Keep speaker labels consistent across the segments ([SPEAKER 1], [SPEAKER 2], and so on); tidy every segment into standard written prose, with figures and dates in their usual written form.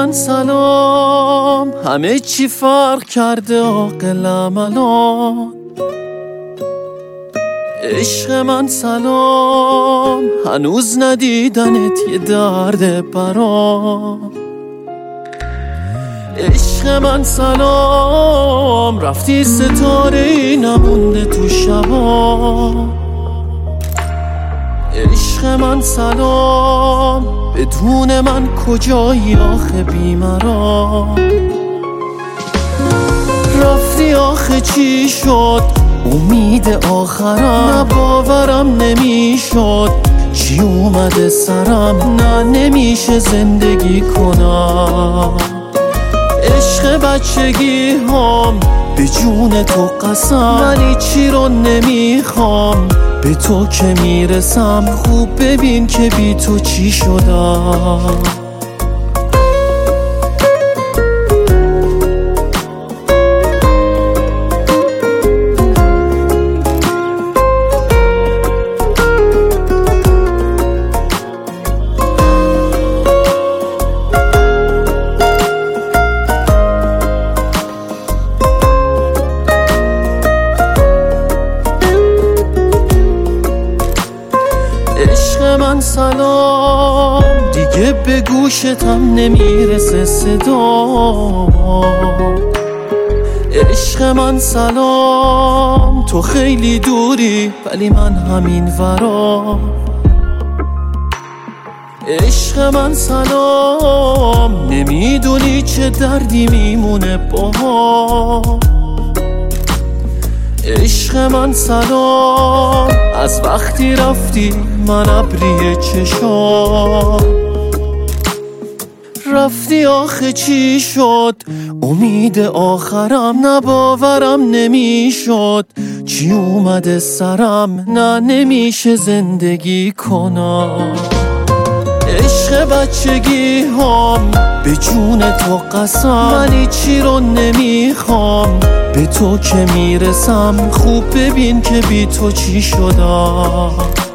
[SPEAKER 1] من سلام، همه چی فرق کرده عاقلم الان. عشق من سلام، هنوز ندیدنت یه درد برام. عشق من سلام، رفتی ستاره‌ای نمونده تو شبا. عشق من سلام، بدون من کجایی آخه بیمرام. رفتی آخه چی شد امید آخرم، نه باورم نمیشد چی اومده سرم. نه نمیشه زندگی کنم عشق بچگی هم به جون تو قسم. ولی چی رو نمیخوام به تو که میرسم. خوب ببین که بی تو چی شدم. عشق من سلام، دیگه به گوشتم نمیرسه صدا. عشق من سلام، تو خیلی دوری ولی من همین ورا. عشق من سلام، نمیدونی چه دردی میمونه باها. عشق من سلام، از وقتی رفتی من ابری چشام. رفتی آخه چی شد امید آخرم، نه باورم نمیشد چی اومده سرم. نه نمیشه زندگی کنم عشق بچگی هم به جون تو قسم. ولی چی رو نمیخوام به تو که میرسم. خوب ببین که بی تو چی شدم.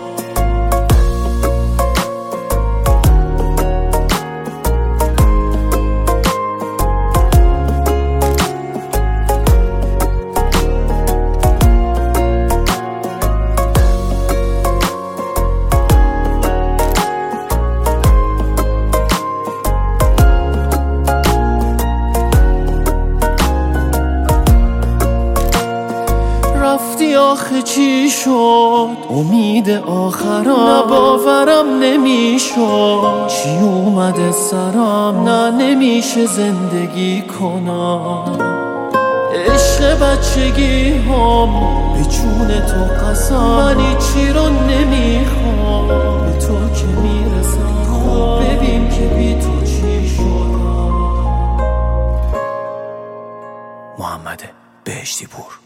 [SPEAKER 1] رفتی آخه چی شد امید آخرم، نه باورم نمیشد چی اومده سرم. نه نمیشه زندگی کنم عشق بچگی هم به جون تو قسم. ولی چی رو نمیخوام به تو که میرسم. خوب ببین که بی تو چی شدم. محمد بهشتی پور.